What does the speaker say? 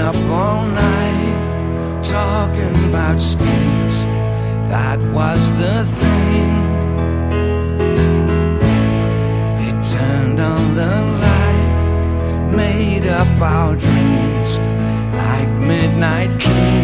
up all night, talking about schemes. That was the thing. It turned on the light, made up our dreams like midnight kings.